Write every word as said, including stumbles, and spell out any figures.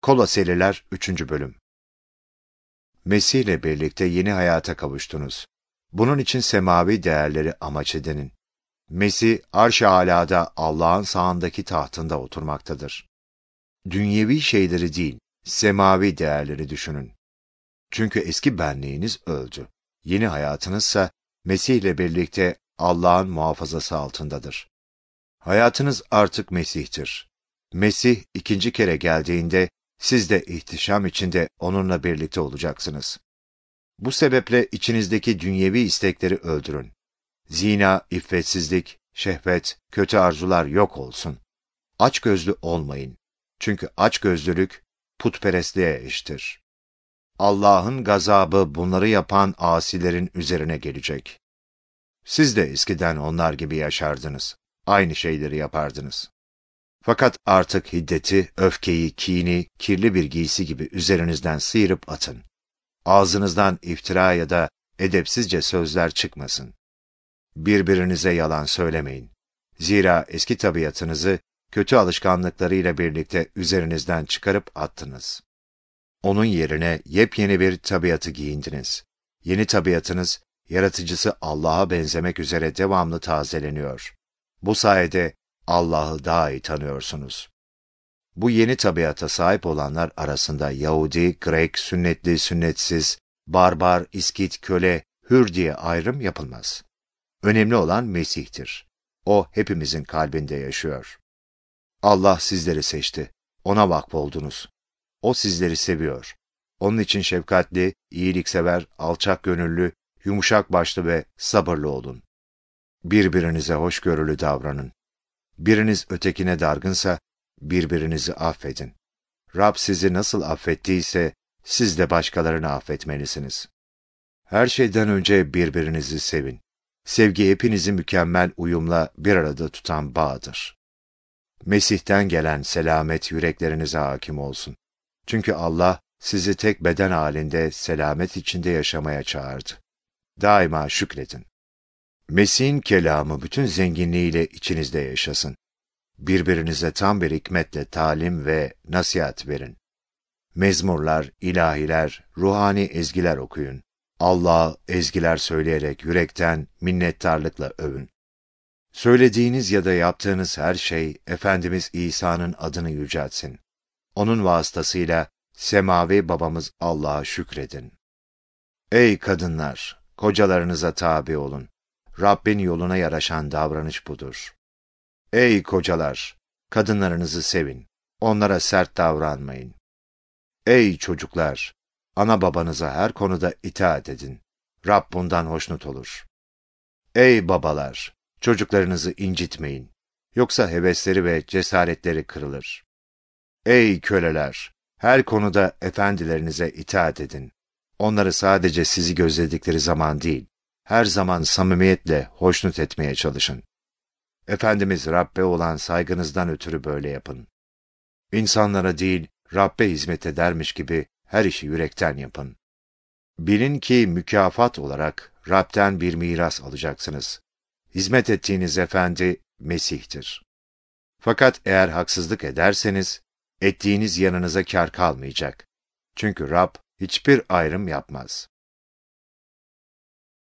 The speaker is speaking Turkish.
Koloseliler üçüncü bölüm. Mesih ile birlikte yeni hayata kavuştunuz. Bunun için semavi değerleri amaç edinin. Mesih, arş-ı alâda Allah'ın sağındaki tahtında oturmaktadır. Dünyevi şeyleri değil, semavi değerleri düşünün. Çünkü eski benliğiniz öldü. Yeni hayatınızsa Mesih ile birlikte Allah'ın muhafazası altındadır. Hayatınız artık Mesih'tir. Mesih ikinci kere geldiğinde siz de ihtişam içinde onunla birlikte olacaksınız. Bu sebeple içinizdeki dünyevi istekleri öldürün. Zina, iffetsizlik, şehvet, kötü arzular yok olsun. Açgözlü olmayın. Çünkü açgözlülük putperestliğe eşittir. Allah'ın gazabı bunları yapan asilerin üzerine gelecek. Siz de eskiden onlar gibi yaşardınız. Aynı şeyleri yapardınız. Fakat artık hiddeti, öfkeyi, kini, kirli bir giysi gibi üzerinizden sıyırıp atın. Ağzınızdan iftira ya da edepsizce sözler çıkmasın. Birbirinize yalan söylemeyin. Zira eski tabiatınızı kötü alışkanlıklarıyla birlikte üzerinizden çıkarıp attınız. Onun yerine yepyeni bir tabiatı giyindiniz. Yeni tabiatınız, yaratıcısı Allah'a benzemek üzere devamlı tazeleniyor. Bu sayede Allah'ı daha iyi tanıyorsunuz. Bu yeni tabiata sahip olanlar arasında Yahudi, Grek, sünnetli, sünnetsiz, barbar, iskit, köle, hür diye ayrım yapılmaz. Önemli olan Mesih'tir. O hepimizin kalbinde yaşıyor. Allah sizleri seçti. Ona vakfoldunuz. O sizleri seviyor. Onun için şefkatli, iyiliksever, alçak gönüllü, yumuşak başlı ve sabırlı olun. Birbirinize hoşgörülü davranın. Biriniz ötekine dargınsa, birbirinizi affedin. Rab sizi nasıl affettiyse, siz de başkalarını affetmelisiniz. Her şeyden önce birbirinizi sevin. Sevgi hepinizi mükemmel uyumla bir arada tutan bağdır. Mesih'ten gelen selamet yüreklerinize hakim olsun. Çünkü Allah sizi tek beden halinde selamet içinde yaşamaya çağırdı. Daima şükredin. Mesih'in kelamı bütün zenginliğiyle içinizde yaşasın. Birbirinize tam bir hikmetle talim ve nasihat verin. Mezmurlar, ilahiler, ruhani ezgiler okuyun. Allah'a ezgiler söyleyerek yürekten minnettarlıkla övün. Söylediğiniz ya da yaptığınız her şey Efendimiz İsa'nın adını yüceltsin. Onun vasıtasıyla semavi babamız Allah'a şükredin. Ey kadınlar! Kocalarınıza tabi olun. Rabbin yoluna yaraşan davranış budur. Ey kocalar! Kadınlarınızı sevin. Onlara sert davranmayın. Ey çocuklar! Ana babanıza her konuda itaat edin. Rab bundan hoşnut olur. Ey babalar! Çocuklarınızı incitmeyin. Yoksa hevesleri ve cesaretleri kırılır. Ey köleler! Her konuda efendilerinize itaat edin. Onları sadece sizi gözledikleri zaman değil, her zaman samimiyetle hoşnut etmeye çalışın. Efendimiz Rabbe olan saygınızdan ötürü böyle yapın. İnsanlara değil, Rabbe hizmet edermiş gibi her işi yürekten yapın. Bilin ki mükafat olarak Rab'den bir miras alacaksınız. Hizmet ettiğiniz efendi Mesih'tir. Fakat eğer haksızlık ederseniz, ettiğiniz yanınıza kâr kalmayacak. Çünkü Rab hiçbir ayrım yapmaz.